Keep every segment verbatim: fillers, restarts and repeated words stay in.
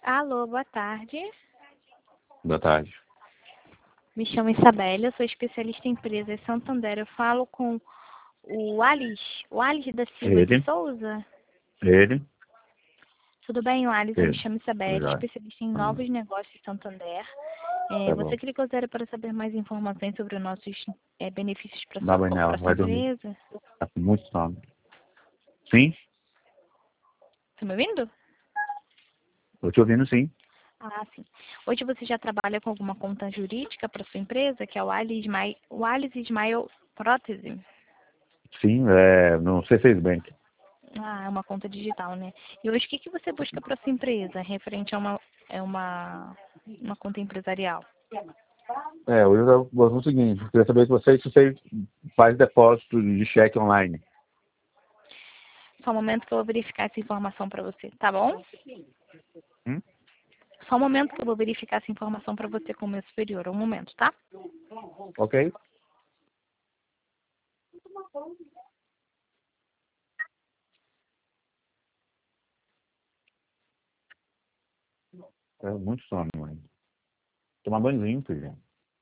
Alô, boa tarde. Boa tarde. Me chamo Isabela, eu sou especialista em empresas Santander. Eu falo com o Alice, o Alice da Silva Ele. de Souza. Ele. Tudo bem, Alice? Eu me Ele. chamo Isabela, Já. especialista em Hum, novos negócios Santander. É, tá você bom. clicou zero para saber mais informações sobre os nossos é, benefícios para Dá sua, banho nela, para sua vai dormir. empresa? Tá com muito sono. Sim? Está me ouvindo? Tô te ouvindo, sim. Ah, sim. Hoje você já trabalha com alguma conta jurídica para sua empresa, que é o Alice Smile, o Alice Smile Prótese? Sim, é, no C seis Bank. Ah, é uma conta digital, né? E hoje o que, que você busca para sua empresa, referente a uma, é uma, uma conta empresarial? É, hoje eu vou fazer o seguinte, eu queria saber de vocês se vocês fazem depósito de cheque online. Só um momento que eu vou verificar essa informação para você, tá bom? Hum? Só um momento que eu vou verificar essa informação para você com o meu superior. Um momento, tá? Ok? É muito sono, mãe. Tomar banhozinho, filha.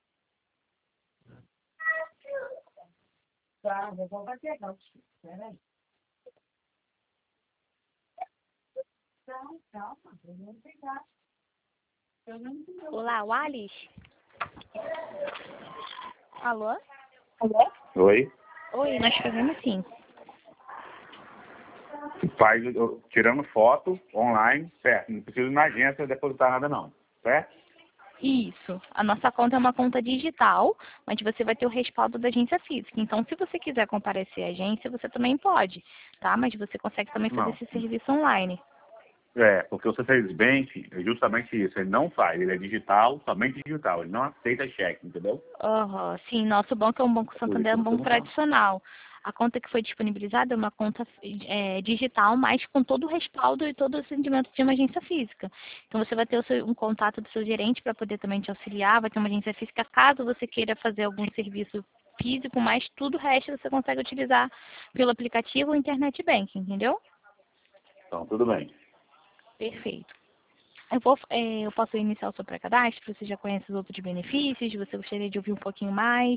Olá, o Alice? Alô? Oi? Oi, nós fazemos sim. Faz, eu- tirando foto online, certo? Não precisa ir na agência depositar nada não, certo? Isso. A nossa conta é uma conta digital, mas você vai ter o respaldo da agência física. Então, se você quiser comparecer à agência, você também pode, tá? Mas você consegue também fazer Não. esse serviço online. É, porque o C seis Bank é justamente isso, ele não faz, ele é digital, somente digital, ele não aceita cheque, entendeu? Aham, sim, nosso banco é um banco É por isso Santander, que é eu um tô banco perguntando. tradicional. A conta que foi disponibilizada é uma conta é, digital, mas com todo o respaldo e todo o atendimento de uma agência física. Então você vai ter o seu- um contato do seu gerente para poder também te auxiliar, vai ter uma agência física caso você queira fazer algum serviço físico, mas tudo o resto você consegue utilizar pelo aplicativo ou internet banking, entendeu? Então, tudo bem. Perfeito. Eu, vou, é, eu posso iniciar o seu pré-cadastro, você já conhece os outros benefícios, você gostaria de ouvir um pouquinho mais?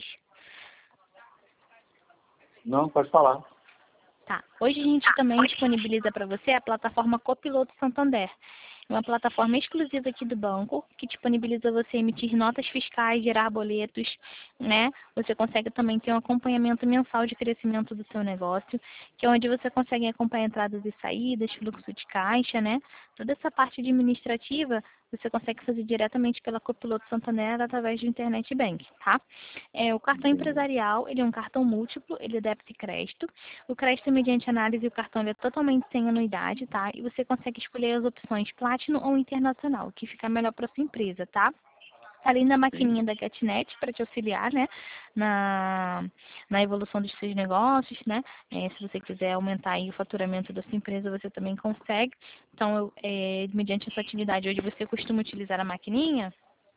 Não, pode falar. Tá. Hoje a gente também disponibiliza para você a plataforma Copiloto Santander. É uma plataforma exclusiva aqui do banco, que disponibiliza você emitir notas fiscais, gerar boletos, né? Você consegue também ter um acompanhamento mensal de crescimento do seu negócio, que é onde você consegue acompanhar entradas e saídas, fluxo de caixa, né? Toda essa parte administrativa você consegue fazer diretamente pela Copiloto Santander através do Internet Bank, tá? É, o cartão Entendi. empresarial, ele é um cartão múltiplo, ele é débito e crédito. O crédito mediante análise, o cartão ele é totalmente sem anuidade, tá? E você consegue escolher as opções Platinum ou Internacional, que fica melhor para sua empresa, tá? Além da Sim. maquininha da GetNet para te auxiliar, né, na, na evolução dos seus negócios, né? É, se você quiser aumentar aí o faturamento da sua empresa, você também consegue. Então, eu, é, mediante essa atividade, hoje você costuma utilizar a maquininha?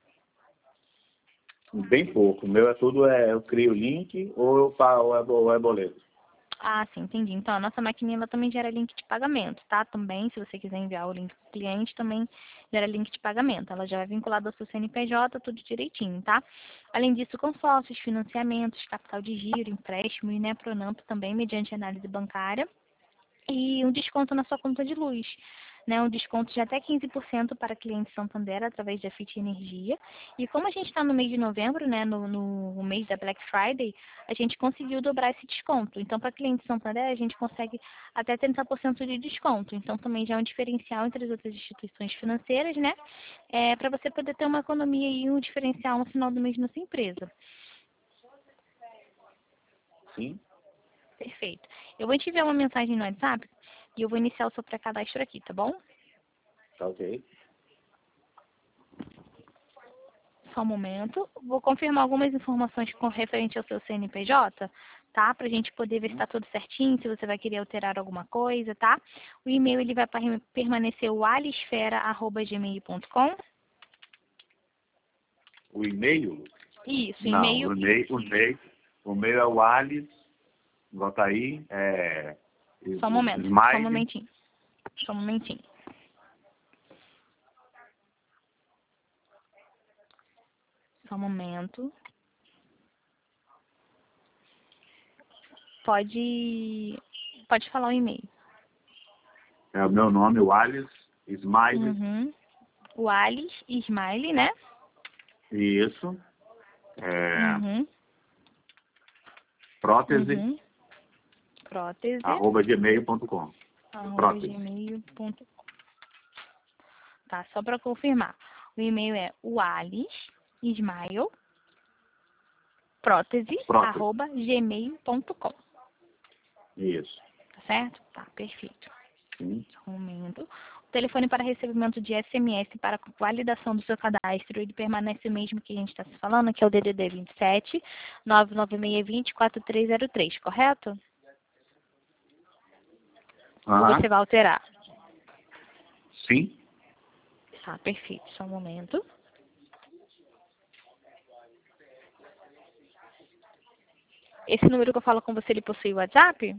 Bem pouco. O meu é tudo, é, eu crio o link ou eu pago, ou é, bo- ou é boleto. Ah, sim, entendi. Então, a nossa maquininha ela também gera link de pagamento, tá? Também, se você quiser enviar o link para o cliente, também gera link de pagamento. Ela já é vinculada ao seu C N P J, tudo direitinho, tá? Além disso, consórcios, financiamentos, capital de giro, empréstimo e né, Pronamp também, mediante análise bancária. E um desconto na sua conta de luz, né? Um desconto de até quinze por cento para clientes Santander através da Fit Energia. E como a gente está no mês de novembro, né? No, no mês da Black Friday, a gente conseguiu dobrar esse desconto. Então, para clientes Santander, a gente consegue até trinta por cento de desconto. Então, também já é um diferencial entre as outras instituições financeiras, né? É, para você poder ter uma economia e um diferencial no final do mês na sua empresa. Sim? Perfeito. Eu vou te enviar uma mensagem no WhatsApp e eu vou iniciar o seu pré-cadastro aqui, tá bom? Tá ok. Só um momento. Vou confirmar algumas informações com referente ao seu C N P J, tá? Pra gente poder ver se tá tudo certinho, se você vai querer alterar alguma coisa, tá? O e-mail ele vai per- permanecer o alisfera arroba gmail ponto com. O e-mail? Isso, Não, o e-mail. e-mail, o e-mail, o e-mail é o Alice, bota aí, é, Só um momento, só um Smile, momentinho. Só um momentinho. Só um momento. Pode, pode falar o e-mail. É o meu nome, o Alice Smile. Uhum. O Alice Smile, né? Isso. É, Uhum. prótese, Uhum. Prótese. arroba gmail ponto com. Arroba Prótese. gmail ponto com. Tá, só para confirmar. O e-mail é o Alice Smile prótese, Prótese. arroba gmail ponto com. Isso. Tá certo? Tá, perfeito. Sim. Só um momento. O telefone para recebimento de S M S para validação do seu cadastro, ele permanece o mesmo que a gente está se falando, que é o D D D vinte e sete, nove nove seis dois zero, quatro três zero três, correto? Ou Aham. você vai alterar? Sim. Tá, perfeito. Só um momento. Esse número que eu falo com você, ele possui o WhatsApp?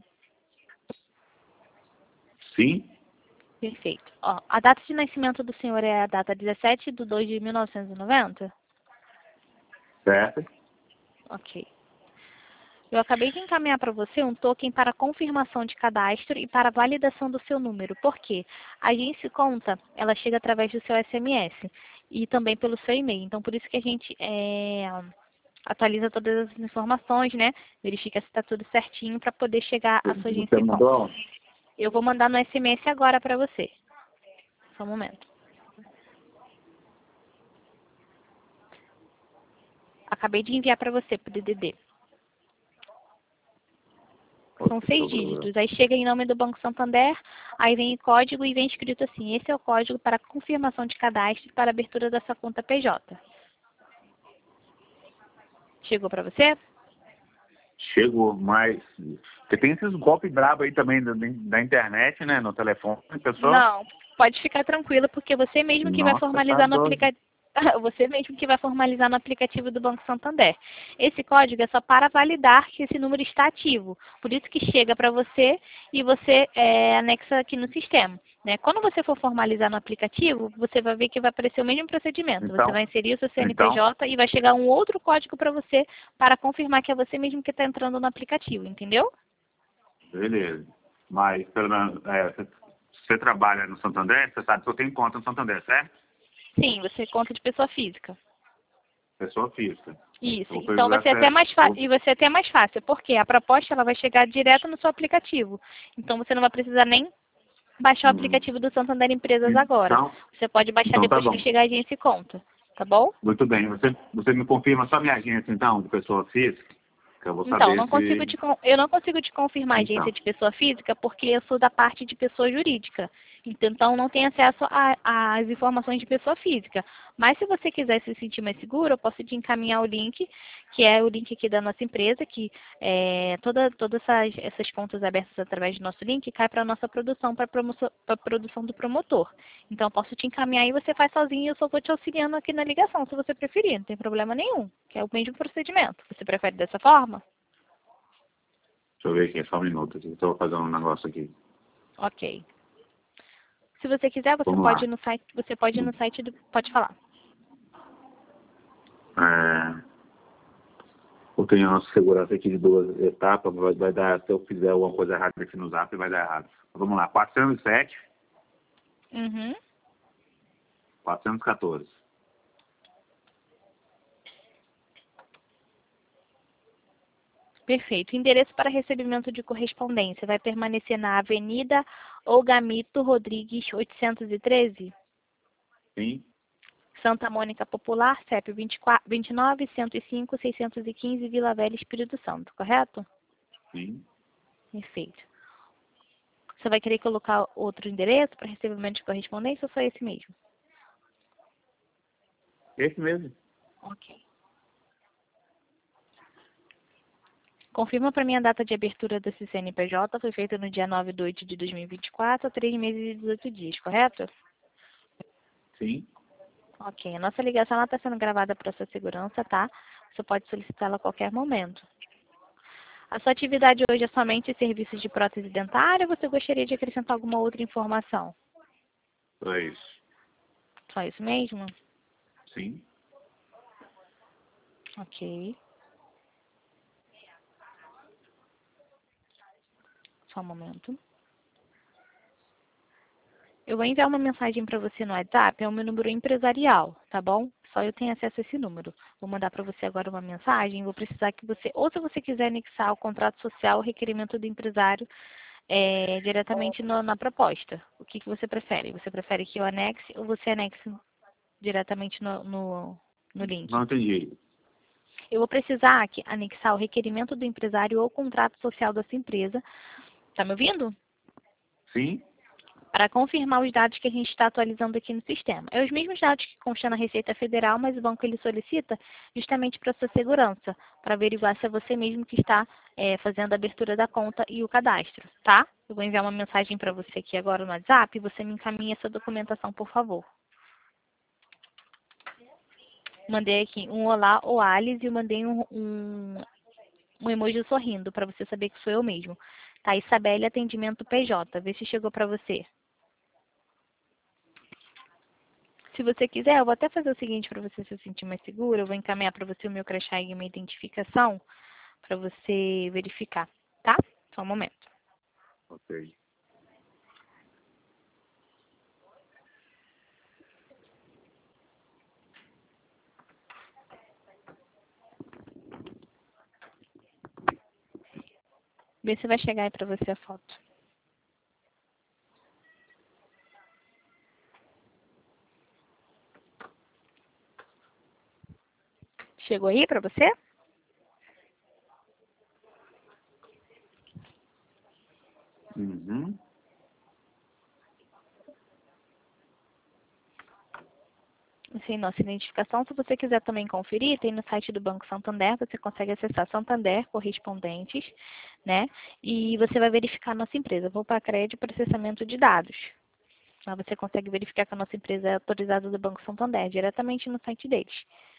Sim. Perfeito. Ó, a data de nascimento do senhor é a data dezessete de dois de mil novecentos e noventa? Certo. Ok. Eu acabei de encaminhar para você um token para confirmação de cadastro e para validação do seu número. Por quê? A Agência Conta, ela chega através do seu S M S e também pelo seu e-mail. Então, por isso que a gente é, atualiza todas as informações, né? Verifica se está tudo certinho para poder chegar à sua Você Agência mandou? Conta. Eu vou mandar no S M S agora para você. Só um momento. Acabei de enviar para você, para o D D D. São seis dígitos. Aí chega em nome do Banco Santander, aí vem o código e vem escrito assim: esse é o código para confirmação de cadastro para abertura da sua conta P J. Chegou para você? Chegou, mas... Porque tem esses golpes brabos aí também da, da internet, né? No telefone, pessoal. Não, pode ficar tranquila, porque você mesmo que vai Nossa, tá formalizar no doido. aplicativo. Você mesmo que vai formalizar no aplicativo do Banco Santander. Esse código é só para validar que esse número está ativo. Por isso que chega para você e você é, anexa aqui no sistema. Né? Quando você for formalizar no aplicativo, você vai ver que vai aparecer o mesmo procedimento. Então, Você vai inserir o seu então, C N P J e vai chegar um outro código para você para confirmar que é você mesmo que está entrando no aplicativo, entendeu? beleza. Mas, pelo menos, é, você, você trabalha no Santander, você sabe que eu tenho conta no Santander, certo? Sim, você conta de pessoa física. Pessoa física. Isso, Eu vou então vai pegar ser até essa- mais vou- fácil, e vai ser até mais fácil, porque a proposta ela vai chegar direto no seu aplicativo. Então você não vai precisar nem baixar o Hum. aplicativo do Santander Empresas agora. Então, Você pode baixar então tá depois que bom. chegar a agência e conta, tá bom? Muito bem. Você, você me confirma só minha agência, então, de pessoa física? Que eu vou Então, saber não consigo se... te, con- eu não consigo te confirmar a agência Então, de pessoa física porque eu sou da parte de pessoa jurídica. Então, não tenho acesso a- às informações de pessoa física. Mas se você quiser se sentir mais seguro, eu posso te encaminhar o link, que é o link aqui da nossa empresa, que é, toda, todas essas, essas contas abertas através do nosso link cai para a nossa produção, para a produção do promotor. Então, eu posso te encaminhar e você faz sozinho e eu só vou te auxiliando aqui na ligação, se você preferir. Não tem problema nenhum, que é o mesmo procedimento. Você prefere dessa forma? deixa eu ver aqui, só um minuto. Aqui, estou fazendo um negócio aqui. Ok. Se você quiser, você Vamos pode lá. ir no site, você pode ir no site do, pode falar. É, eu tenho uma segurança aqui de duas etapas, vai, vai dar, se eu fizer alguma coisa errada aqui no zap, vai dar errado. Vamos lá, quatrocentos e sete, Uhum. quatrocentos e quatorze. Perfeito. Endereço para recebimento de correspondência vai permanecer na Avenida Olgamito Rodrigues, oitocentos e treze, Sim, Santa Mônica Popular, C E P vinte e quatro, vinte e nove, cento e cinco, seiscentos e quinze, Vila Velha, Espírito Santo, correto? sim. Perfeito. Você vai querer colocar outro endereço para recebimento de correspondência ou só esse mesmo? Esse mesmo. Ok. Confirma para mim a data de abertura desse C N P J. Foi feita no dia nove de oito de dois mil e vinte e quatro, há três meses e dezoito dias, correto? Sim. Ok. A nossa ligação está sendo gravada para sua segurança, tá? Você pode solicitá-la a qualquer momento. A sua atividade hoje é somente serviços de prótese dentária ou você gostaria de acrescentar alguma outra informação? É isso. Só isso mesmo? Sim. Ok. Só um momento. Eu vou enviar uma mensagem para você no WhatsApp, é o meu número empresarial, tá bom? Só eu tenho acesso a esse número. Vou mandar para você agora uma mensagem, vou precisar que você, ou se você quiser anexar o contrato social, o requerimento do empresário é, diretamente no, na proposta. O que, que você prefere? Você prefere que eu anexe ou você anexe diretamente no, no, no link? Não entendi. Eu vou precisar aqui anexar o requerimento do empresário ou o contrato social dessa empresa. Tá me ouvindo? Sim? Para confirmar os dados que a gente está atualizando aqui no sistema. É os mesmos dados que constam na Receita Federal, mas o banco ele solicita justamente para sua segurança, para averiguar se é você mesmo que está é, fazendo a abertura da conta e o cadastro, tá? Eu vou enviar uma mensagem para você aqui agora no WhatsApp e você me encaminha essa documentação, por favor. Mandei aqui um olá, ou Alice, e eu mandei um, um, um emoji sorrindo, para você saber que sou eu mesmo. Tá, Isabelle, atendimento P J. Vê se chegou para você. Se você quiser, eu vou até fazer o seguinte para você se sentir mais seguro. Eu vou encaminhar para você o meu crachá e minha identificação para você verificar, tá? Só um momento. Ok. Vê se vai chegar aí para você a foto. Chegou aí para você? Uhum. Sim, nossa identificação. Se você quiser também conferir, tem no site do Banco Santander, você consegue acessar Santander Correspondentes, né? E você vai verificar a nossa empresa. Vou para crédito e processamento de dados. Lá você consegue verificar que a nossa empresa é autorizada do Banco Santander, diretamente no site deles.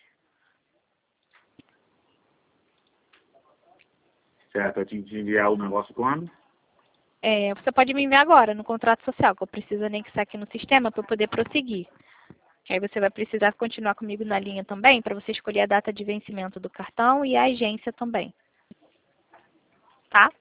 Certo, eu tinha que enviar o negócio quando? É, você pode me enviar agora no contrato social, que eu preciso anexar aqui no sistema para eu poder prosseguir. Aí você vai precisar continuar comigo na linha também, para você escolher a data de vencimento do cartão e a agência também. Tá?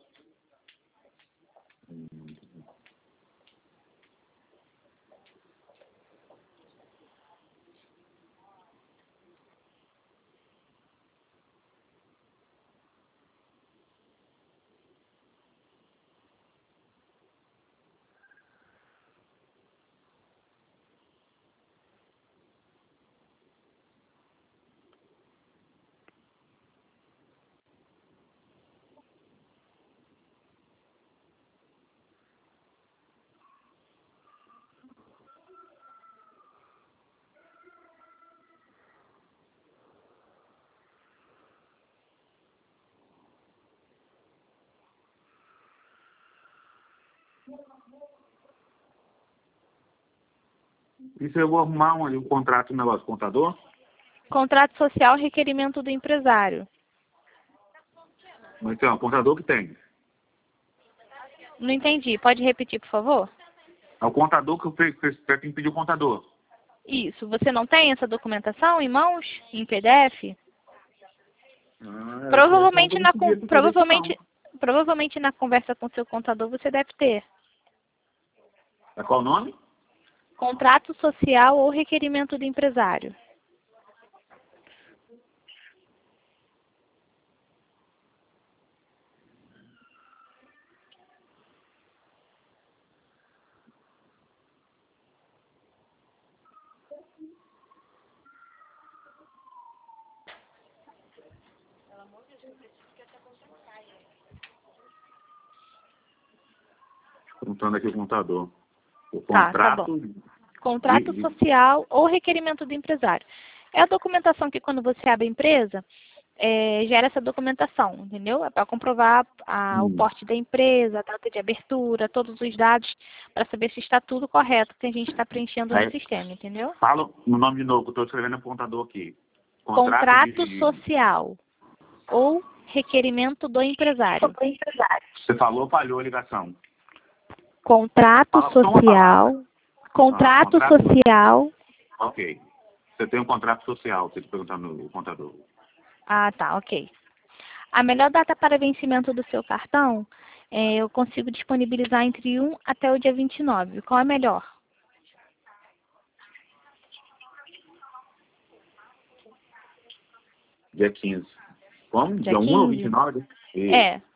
Isso eu vou arrumar um, um contrato, um negócio, contador? Contrato social, requerimento do empresário. Mas então, o contador que tem. Não entendi. Pode repetir, por favor? É o contador que eu pe- pe- pe- tenho que pedir o contador. Isso. Você não tem essa documentação em mãos? Em P D F? Ah, Provavelmente então na, eu não con- podia fazer isso não. provavelmente, provavelmente na conversa com seu contador você deve ter. É qual o nome? Contrato social ou requerimento do empresário. Contando aqui o contador. O Tá, tá bom. contrato. Contrato de- de- social ou requerimento do empresário. É a documentação que quando você abre a empresa, é, gera essa documentação, entendeu? É para comprovar a- o hum. porte da empresa, a data de abertura, todos os dados, para saber se está tudo correto que a gente está preenchendo no Aí, sistema, entendeu? fala o nome de novo, que eu estou escrevendo no contador aqui. Contrato de... social ou requerimento do empresário. Você falou, falhou a ligação. Contrato Fala só uma palavra. social, contrato contrato- social, Ok. Você tem um contrato social, você está perguntando no contador. Ah, tá, ok. A melhor data para vencimento do seu cartão, é, eu consigo disponibilizar entre um até o dia vinte e nove. Qual é melhor? Dia quinze. Como? Dia Dia um ou vinte e quinze? nove? Isso. É.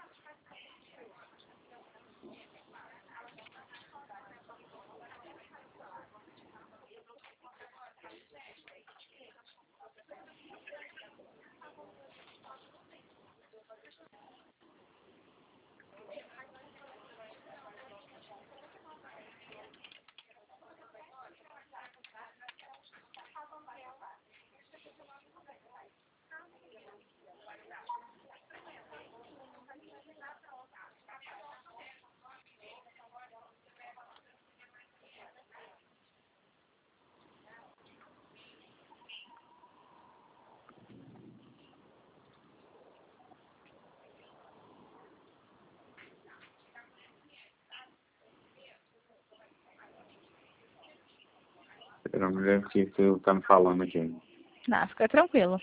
Eu não me lembro o que você tá me falando aqui. Não, fica tranquilo.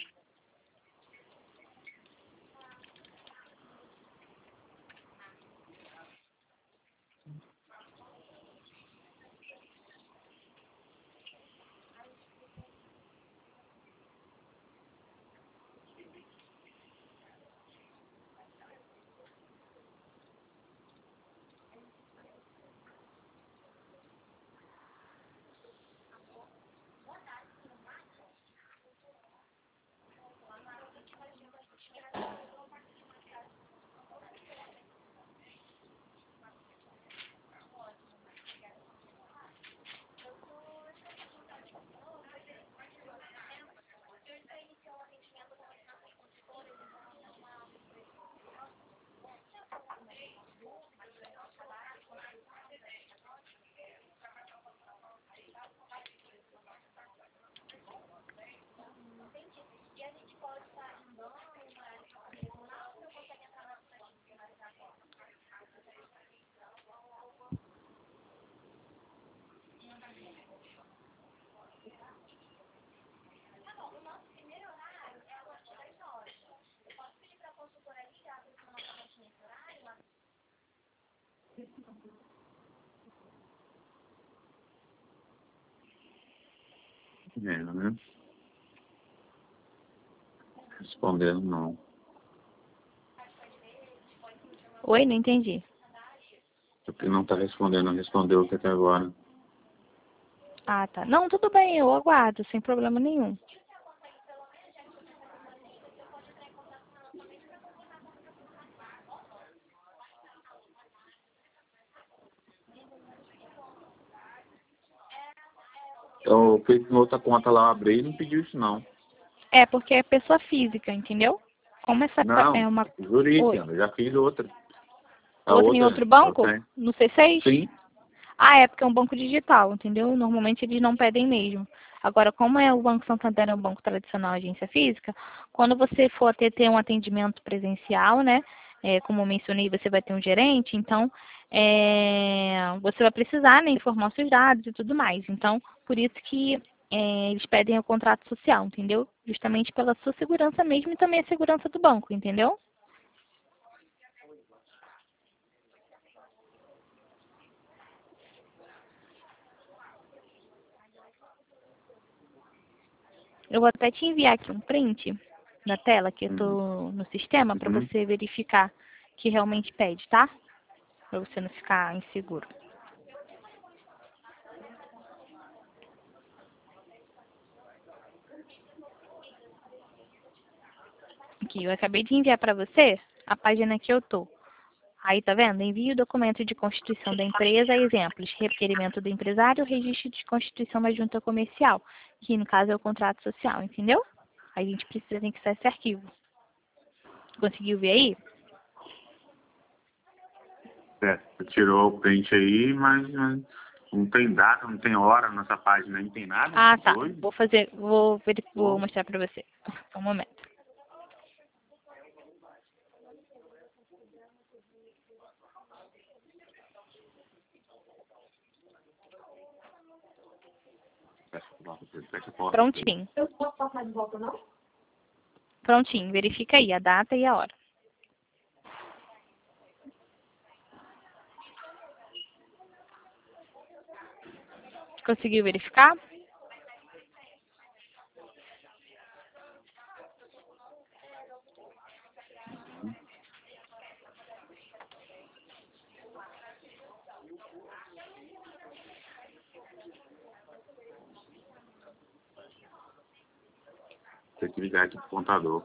É, né? Respondendo não. Oi, não entendi. Porque não tá respondendo, respondeu até agora. Ah, tá. Não, tudo bem, eu aguardo, sem problema nenhum. Eu fiz uma outra conta lá, eu abri e não pediu isso não. É, porque é pessoa física, entendeu? Como essa pa- Não, é uma... jurídica, Oi. eu já fiz outra. A Outra em outra, outro eu banco? tenho. No C seis? Sim. Ah, é porque é um banco digital, entendeu? Normalmente eles não pedem mesmo. Agora, como é o Banco Santander é um banco tradicional, agência física, quando você for ter, ter um atendimento presencial, né? É, como eu mencionei, você vai ter um gerente, então é, você vai precisar, né, informar seus dados e tudo mais. Então, por isso que é, eles pedem o contrato social, entendeu? Justamente pela sua segurança mesmo e também a segurança do banco, entendeu? Eu vou até te enviar aqui um print da tela que eu Uhum. tô no sistema para Uhum. você verificar que realmente pede, tá? Para você não ficar inseguro. Aqui, eu acabei de enviar para você a página que eu tô. Aí, tá vendo? Envie o documento de constituição da empresa, exemplos, requerimento do empresário, registro de constituição da junta comercial, que no caso é o contrato social, entendeu? Aí a gente precisa anexar esse arquivo. Conseguiu ver aí? É, você tirou o print aí, mas, mas não tem data, não tem hora nessa página, não tem nada Ah, tá. hoje. Vou fazer, vou, veri- vou Pô, mostrar para você. Só um momento. fecha a porta, fecha a porta. Prontinho. Eu posso passar de volta, não? Prontinho, verifica aí a data e a hora. Conseguiu verificar? Tem que ligar aqui pro contador.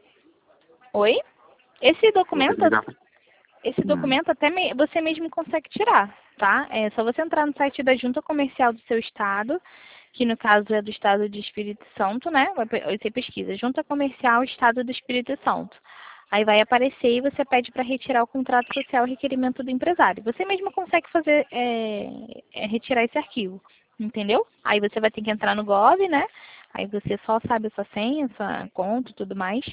Oi? Esse documento, Vou ter que ligar pra- esse Hum. documento até me- você mesmo consegue tirar, tá? É só você entrar no site da Junta Comercial do seu estado, que no caso é do estado de Espírito Santo, né? Vai pe- Você pesquisa Junta Comercial Estado do Espírito Santo. Aí vai aparecer e você pede para retirar o contrato social e requerimento do empresário. Você mesmo consegue fazer, é, é, retirar esse arquivo, entendeu? Aí você vai ter que entrar no Gov, né? Aí você só sabe a sua senha, sua conta e tudo mais.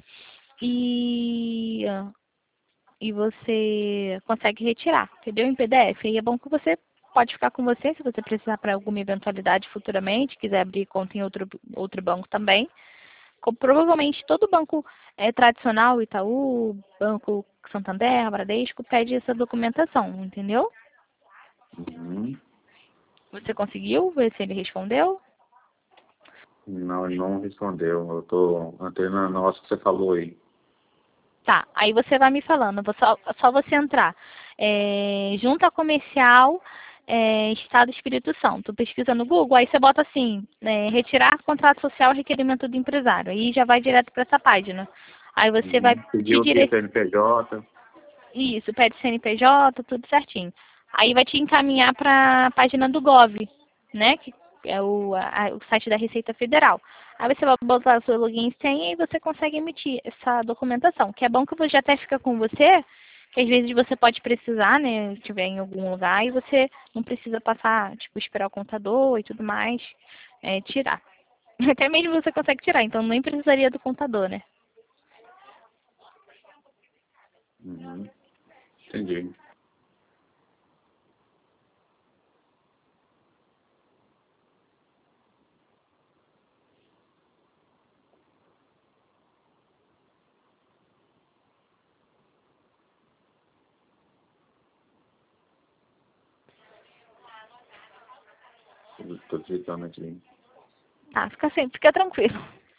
E, e você consegue retirar, entendeu? Em P D F. E é bom que você pode ficar com você, se você precisar para alguma eventualidade futuramente, quiser abrir conta em outro, outro banco também. Como provavelmente todo banco é, tradicional, Itaú, Banco Santander, Bradesco, pede essa documentação, entendeu? Uhum. Você conseguiu ver se ele respondeu? Não, ele não respondeu. Eu tô antena na nossa que você falou aí. Tá, aí você vai me falando, vou só, só você entrar. É, Junta Comercial, é, Estado do Espírito Santo. Pesquisa no Google, aí você bota assim, é, retirar contrato social e requerimento do empresário. Aí já vai direto para essa página. Aí você vai Uhum. te Pediu aqui direcionar. C N P J. Isso, pede C N P J, tudo certinho. Aí vai te encaminhar para a página do Gov, né? Que é o, a- o site da Receita Federal. Aí você vai botar o seu login e senha e você consegue emitir essa documentação. Que é bom que você já até fica com você, que às vezes você pode precisar, né? Estiver em algum lugar e você não precisa passar, tipo, esperar o contador e tudo mais, é, tirar. Até mesmo você consegue tirar, então nem precisaria do contador, né? Uhum. Entendi. Estou digitando aqui. Tá, fica, assim, fica tranquilo.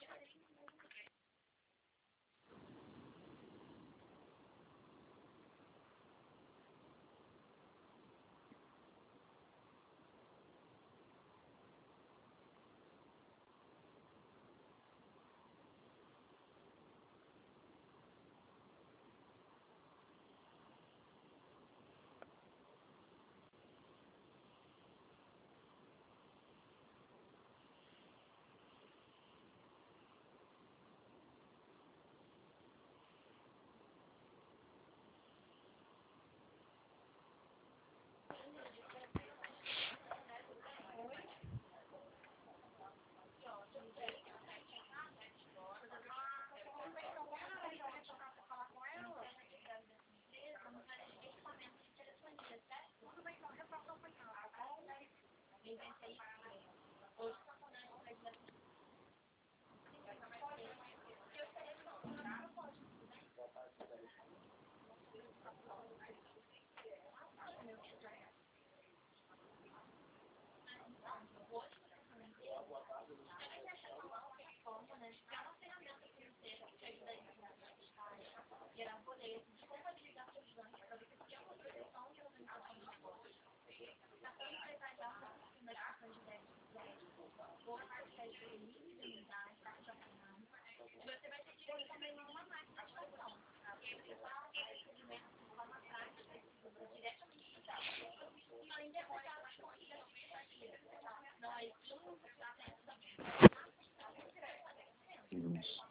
Isso.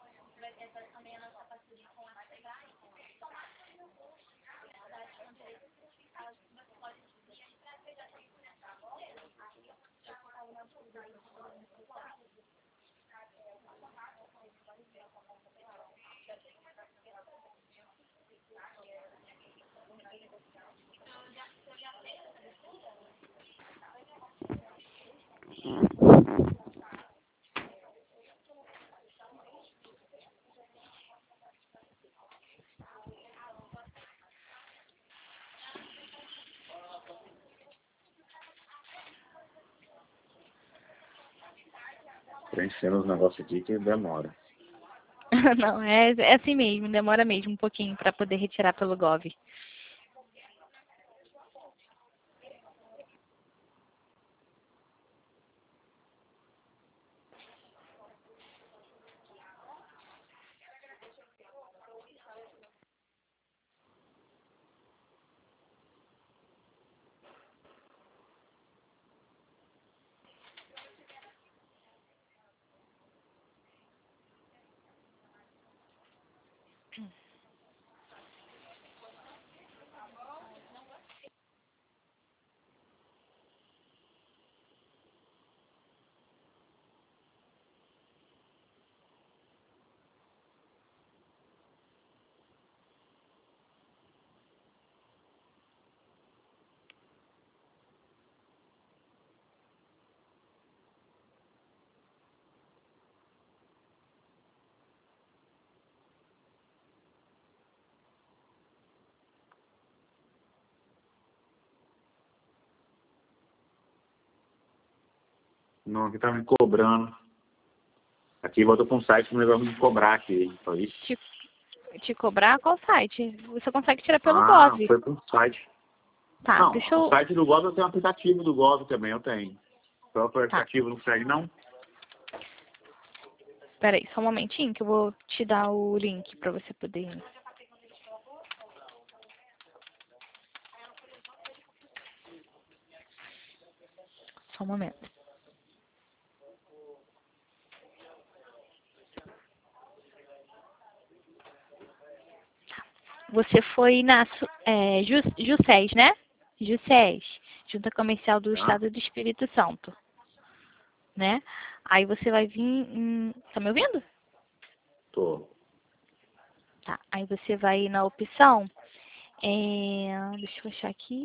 Preenchendo os negócios aqui que demora. Não, é, é assim mesmo, demora mesmo um pouquinho para poder retirar pelo Gov. Não, aqui tá me cobrando. Aqui volta para um site que nós vamos me cobrar aqui. Te, te cobrar? Qual site? Você consegue tirar pelo ah, Gov. foi para um site. Tá, não, deixa eu... o site do Gov eu tenho um aplicativo do Gov também, eu tenho. O próprio Tá. aplicativo não segue, não? Espera aí, só um momentinho que eu vou te dar o link para você poder ir. Só um momento. Você foi na é, JUSES, né? JUSES, Junta Comercial do Ah. Estado do Espírito Santo. Né? Aí você vai vir em... Tá me ouvindo? Tô. Tá. Aí você vai na opção... É, deixa eu achar aqui...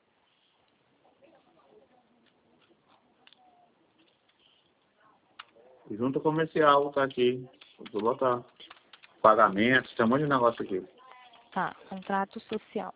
Junta comercial, tá aqui. Vou botar. Pagamentos, tem um monte de negócio aqui. Tá, contrato social.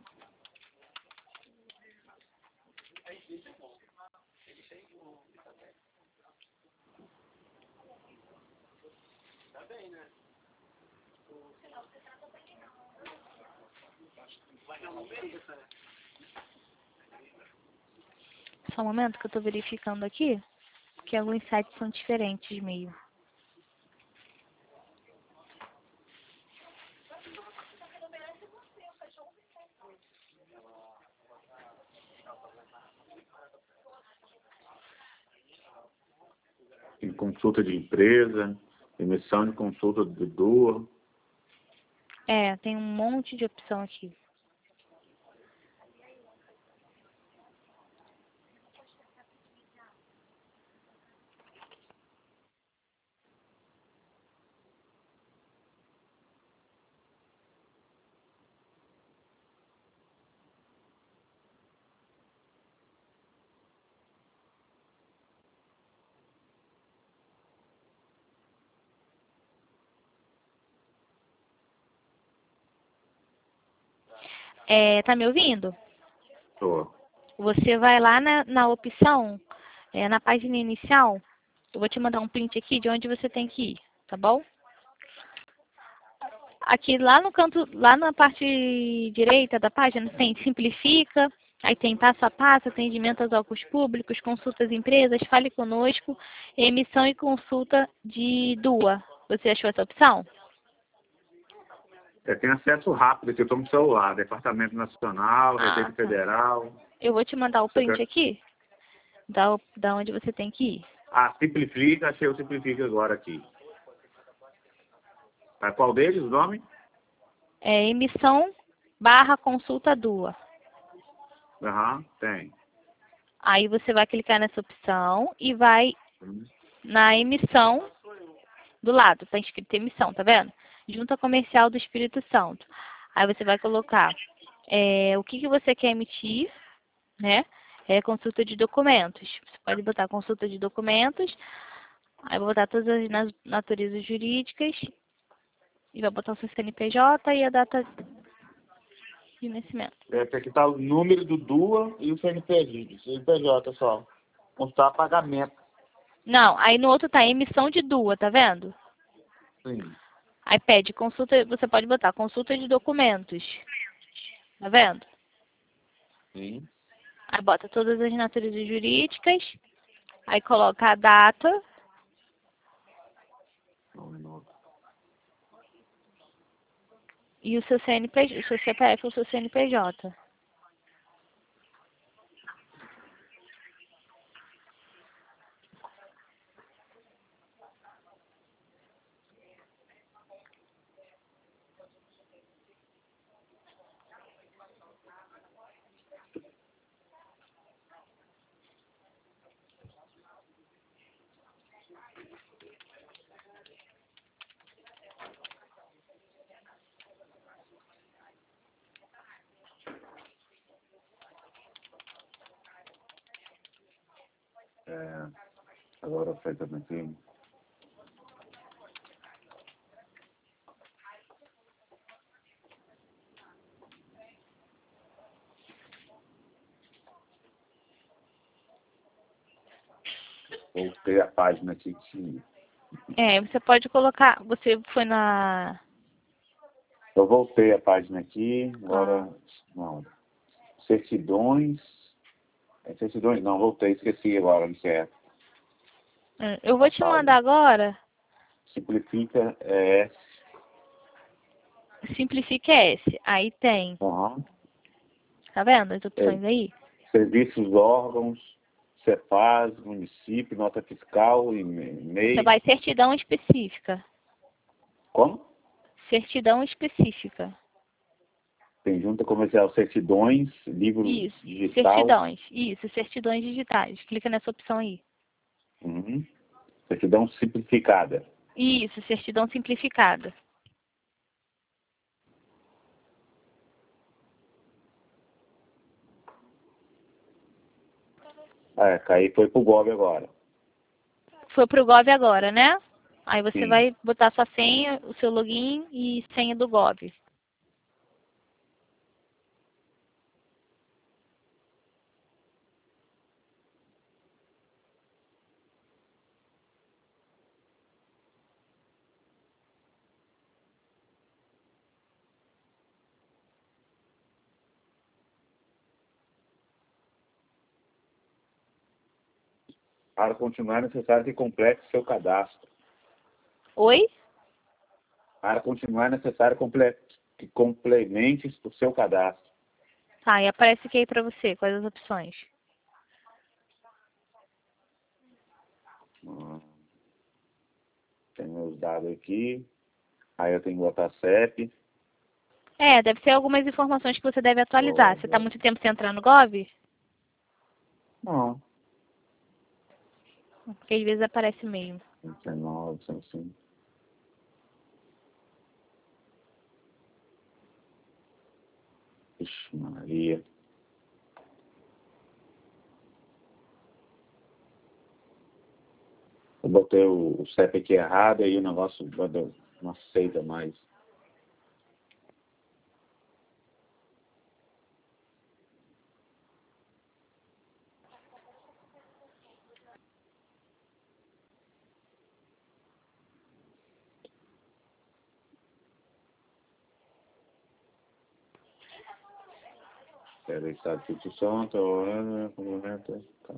Só um momento que eu tô verificando aqui, porque alguns sites são diferentes meio. Tem consulta de empresa, emissão de consulta de duas. É, tem um monte de opção aqui. É, tá me ouvindo? Tô. Você vai lá na, na opção, é, na página inicial. Eu vou te mandar um print aqui de onde você tem que ir, tá bom? Aqui lá no canto, lá na parte direita da página tem Simplifica, aí tem Passo a Passo, atendimento aos órgãos públicos, consultas empresas, Fale Conosco, emissão e consulta de D U A. Você achou essa opção? Eu tenho acesso rápido aqui, eu estou no celular. Departamento Nacional, Ah, Receita tá. Federal. Eu vou te mandar o Você print quer... aqui, da, da onde você tem que ir. Ah, Simplifica, achei o Simplifica agora aqui. Tá, qual deles o nome? É emissão barra consulta D U A. Aham, uhum, tem. Aí você vai clicar nessa opção e vai Hum. na emissão do lado, tá escrito emissão, tá vendo? Junta Comercial do Espírito Santo. Aí você vai colocar é, o que, que você quer emitir, né? É consulta de documentos. Você pode botar consulta de documentos, aí vai botar todas as na- naturezas jurídicas, e vai botar o seu C N P J e a data de nascimento. É, aqui está o número do D U A e o C N P J, C N P J só. Constar pagamento. Não, aí no outro tá emissão de D U A, tá vendo? Sim. Aí pede consulta, você pode botar consulta de documentos. Tá vendo? Sim. Aí bota todas as naturezas jurídicas. Aí coloca a data. Um minuto. E o seu C N P J, o seu C P F ou o seu C N P J. É, agora foi também aqui. Voltei a página aqui que... É, você pode colocar, você foi na... Eu voltei a página aqui, agora... Ah. Não. Certidões... É certidões? Não, voltei, esqueci agora, não sei. Eu vou te mandar agora. Simplifica é S. Simplifica S. Aí tem. Uhum. Tá vendo as opções É. aí? Serviços, órgãos, Cefaz, município, nota fiscal, e- Você e-mail. vai certidão específica. Como? Certidão específica. Tem junta comercial, certidões, livro Isso. digital. Certidões. Isso, certidões digitais. Clica nessa opção aí. Uhum. Certidão simplificada. Isso, certidão simplificada. É, caí foi pro Gov agora. Foi pro Gov agora, né? Aí você Sim. vai botar sua senha, o seu login e senha do Gov. Para continuar, é necessário que complete seu cadastro. Oi? Para continuar, é necessário comple que complemente o seu cadastro. Tá, e aparece aqui aí pra você, quais as opções? Hum. Tem meus dados aqui. Aí eu tenho que botar C E P. É, deve ser algumas informações que você deve atualizar. Você tá muito tempo sem entrar no Gov? Não. Porque às vezes aparece mesmo. dezenove, assim. Ixi, Maria. Eu botei o, o C E P aqui errado e o negócio não aceita mais. Quero estado de instituição, tô orando, complementa. Tá.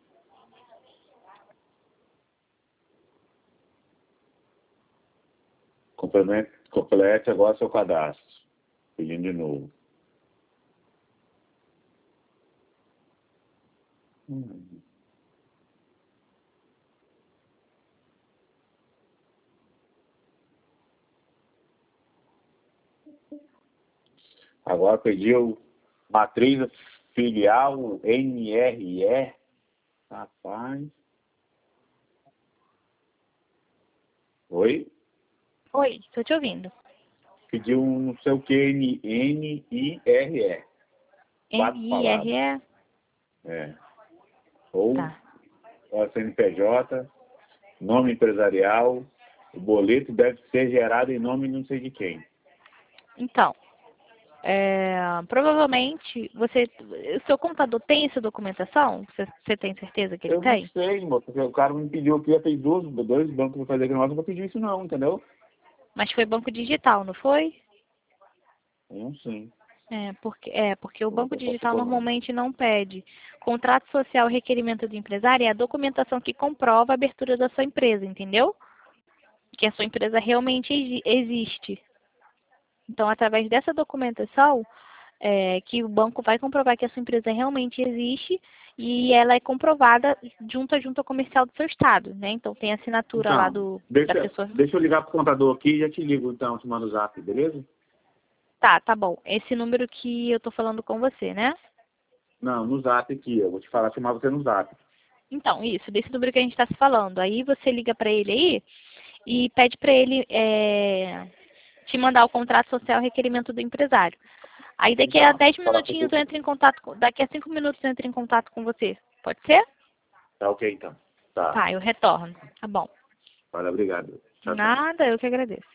Complemento, complete agora seu cadastro. Pedindo de novo. Hum. Agora pediu matriz filial N R E. Rapaz. Oi? Oi, tô te ouvindo. Pediu um não sei o que, N I R E. Quatro N I R palavras. E? É. Ou Tá. C N P J, nome empresarial, o boleto deve ser gerado em nome não sei de quem. Então, É, provavelmente, você, o seu contador tem essa documentação? Você, você tem certeza que ele Eu não tem? sei, moço, porque o cara me pediu que ia ter dois, dois bancos para fazer aqui, mas eu não pedi isso não, entendeu? Mas foi banco digital, não foi? Eu não sei. É, porque, é, porque o Eu vou banco botar digital chocolate. normalmente não pede. Contrato social, requerimento do empresário é a documentação que comprova a abertura da sua empresa, entendeu? Que a sua empresa realmente exi- existe. Então, através dessa documentação, é, que o banco vai comprovar que a sua empresa realmente existe e ela é comprovada junto à junta comercial do seu estado, né? Então, tem a assinatura lá Então, do, da deixa, pessoa. deixa eu ligar pro contador aqui e já te ligo, então, te mando o zap, beleza? Tá, tá bom. Esse número que eu tô falando com você, né? Não, no zap aqui, eu vou te falar, chamar você no zap. Então, isso, desse número que a gente está se falando. Aí você liga para ele aí e pede para ele é, te mandar o contrato social e requerimento do empresário. Aí daqui a Então, dez falar com minutinhos eu você. entro em contato, com- daqui a cinco minutos eu entro em contato com você. Pode ser? Tá ok, então. Tá. Tá, eu retorno. Tá bom. Olha, obrigado. Tchau, tchau. Nada, eu que agradeço.